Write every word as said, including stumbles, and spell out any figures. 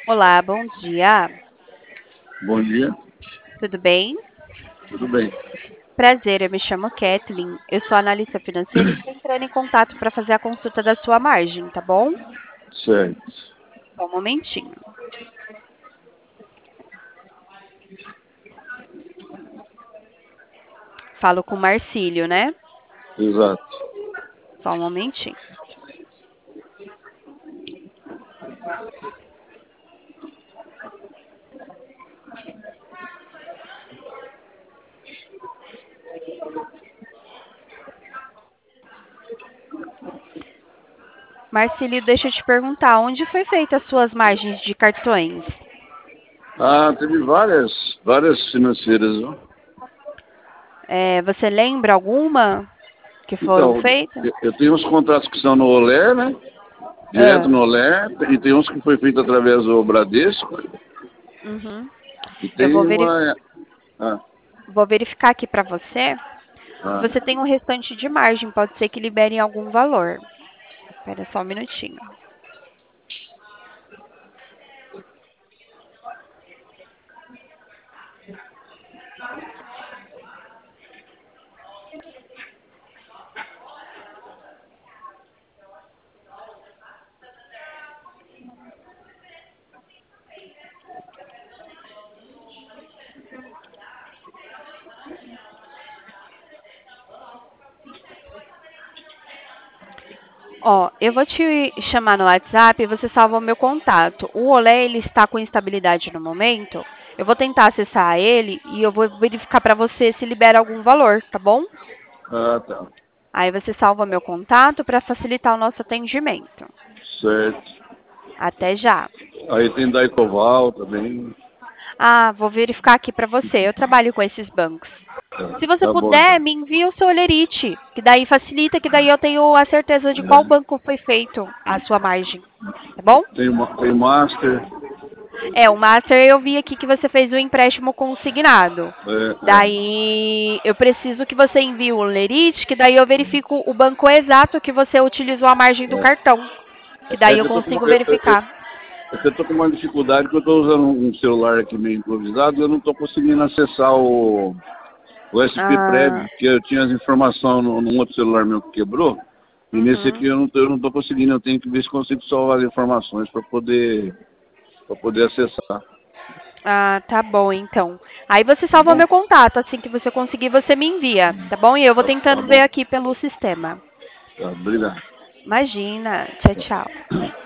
Olá, bom dia. Bom dia, Tudo bem? tudo bem? Prazer, eu me chamo Kathleen. Eu sou analista financeira e estou entrando em contato para fazer a consulta da sua margem, tá bom? Certo, Só um momentinho. Falo com o Marcílio, né? exato. Só um momentinho. Marcílio, deixa eu te perguntar, onde foi feita as suas margens de cartões? Ah, teve várias, várias financeiras, viu? É, você lembra alguma que foram Então, feitas? eu eu tenho uns contratos que são no Olé, né? Direto Ah, no Olé, e tem uns que foi feito através do Bradesco, uhum. e Eu vou, tem veri- uma... Ah, vou verificar aqui para você se ah. você tem um restante de margem. Pode ser que libere algum valor. Espera só um minutinho. Ó, eu vou te chamar no WhatsApp e você salva o meu contato. O Olé, ele está com instabilidade no momento. Eu vou tentar acessar ele e eu vou verificar para você se libera algum valor, tá bom? Ah, tá. Aí você salva meu contato para facilitar o nosso atendimento. Certo. Até já. Aí tem Daicoval também. Ah, vou verificar aqui para você. Eu trabalho com esses bancos. Tá, Se você tá bom, puder, então. me envia o seu olerite, que daí facilita, que daí eu tenho a certeza de qual banco foi feito a sua margem, tá bom? Tem, ma- tem Master. É, o Master eu vi aqui que você fez o empréstimo consignado. É, é. Daí eu preciso que você envie o lerite, que daí eu verifico o banco exato que você utilizou a margem do cartão, que É daí eu que eu tô com uma, consigo eu, eu, eu- verificar. é que eu tô com uma dificuldade, que eu estou usando um celular aqui meio improvisado e eu não estou conseguindo acessar o, o S P Prévio, Ah, porque eu tinha as informações no, num outro celular meu que quebrou, e nesse aqui uhum. eu não, tô- eu não estou conseguindo, eu tenho que ver se consigo salvar as informações para poder, para poder acessar. Ah, tá bom, então. Aí você Tá salva bom? meu contato, assim que você conseguir, você me envia, tá bom? E eu vou Tá, tá tentando ver bom. aqui pelo sistema. Tá, obrigado. Imagina. Tchau, tchau.